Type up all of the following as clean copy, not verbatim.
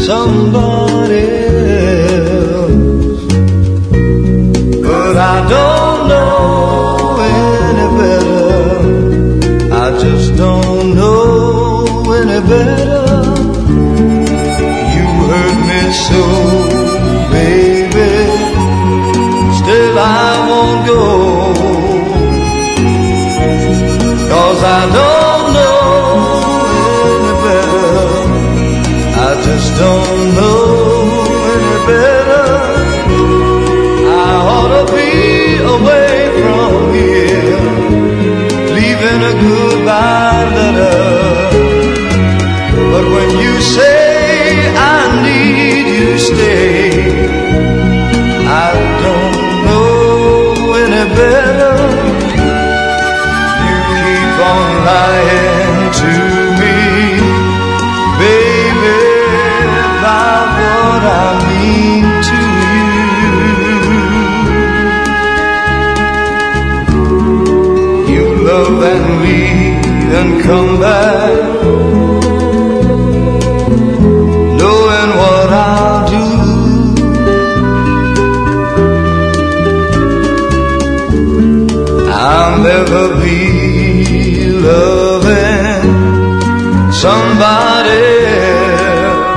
somebody else. But I don't know any better. I just don't know any better. You hurt me so, baby. Still I won't go, 'cause I don't know any better. I just don't know any better. I ought to be away from here, leaving a goodbye letter. But when you say I need you stay, I don't know any better. You keep on lying to me, baby, about what I mean to you. You love and leave and come back, knowing what I'll do. I'll never be loving somebody else,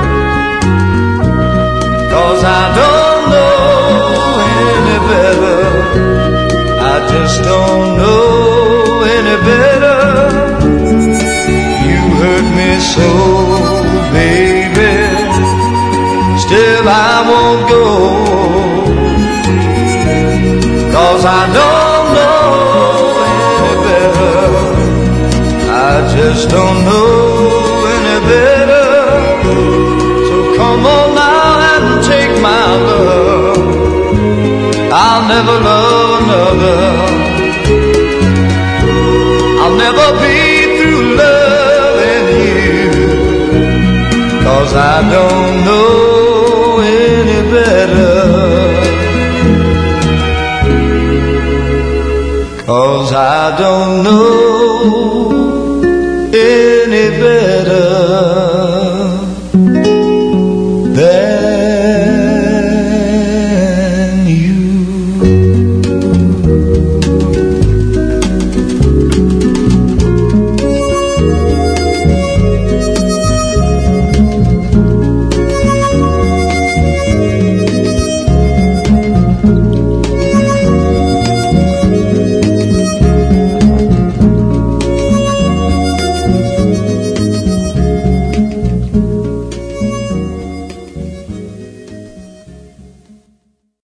'cause I don't know any better. I just don't know any better. You hurt me so, baby. Still I won't go, 'cause I don't know any better. I just don't know any better. So come on now and take my love. I'll never love another. I'll never be through loving you, 'cause I don't know any better. 'Cause I don't know